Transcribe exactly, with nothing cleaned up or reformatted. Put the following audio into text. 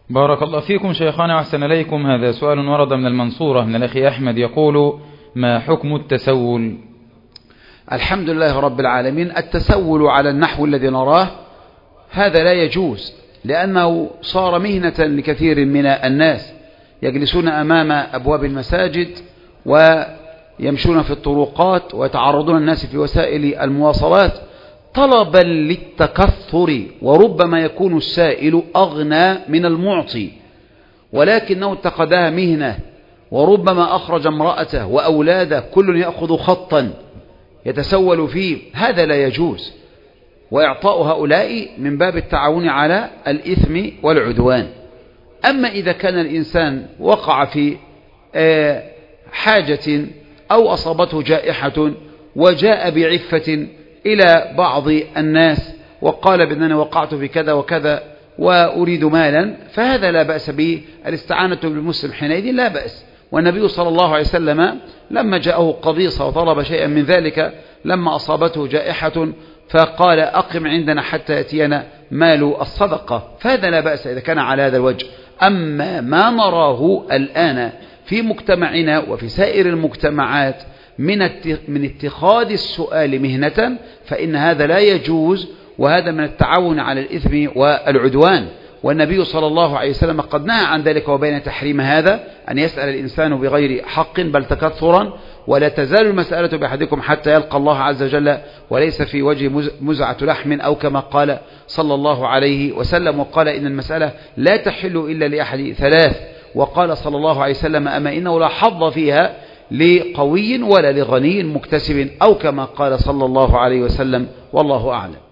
بارك الله فيكم شيخنا وأحسن إليكم. هذا سؤال ورد من المنصورة من الأخ أحمد يقول: ما حكم التسول؟ الحمد لله رب العالمين. التسول على النحو الذي نراه هذا لا يجوز، لأنه صار مهنة لكثير من الناس، يجلسون أمام أبواب المساجد ويمشون في الطرقات ويتعرضون الناس في وسائل المواصلات طلبا للتكثر، وربما يكون السائل أغنى من المعطي، ولكنه اتخذها مهنة، وربما أخرج امرأته وأولاده كل يأخذ خطا يتسول فيه. هذا لا يجوز، وإعطاء هؤلاء من باب التعاون على الإثم والعدوان. أما إذا كان الإنسان وقع في حاجة أو أصابته جائحة وجاء بعفة إلى بعض الناس وقال بأنني وقعت في كذا وكذا وأريد مالا، فهذا لا بأس به. الاستعانة بالمسلم حينئذ لا بأس. والنبي صلى الله عليه وسلم لما جاءه قبيصة وطلب شيئا من ذلك لما أصابته جائحة فقال: أقم عندنا حتى يأتينا مال الصدقة. فهذا لا بأس إذا كان على هذا الوجه. أما ما نراه الآن في مجتمعنا وفي سائر المجتمعات من من اتخاذ السؤال مهنة، فإن هذا لا يجوز، وهذا من التعاون على الإثم والعدوان. والنبي صلى الله عليه وسلم قد نهى عن ذلك وبين تحريم هذا، أن يسأل الإنسان بغير حق بل تكثرا. ولا تزال المسألة بأحدكم حتى يلقى الله عز وجل وليس في وجه مزعة لحم، أو كما قال صلى الله عليه وسلم. وقال: إن المسألة لا تحل إلا لأحد ثلاث. وقال صلى الله عليه وسلم: أما إنه لا حظ فيها لقوي ولا لغني مكتسب، أو كما قال صلى الله عليه وسلم. والله أعلم.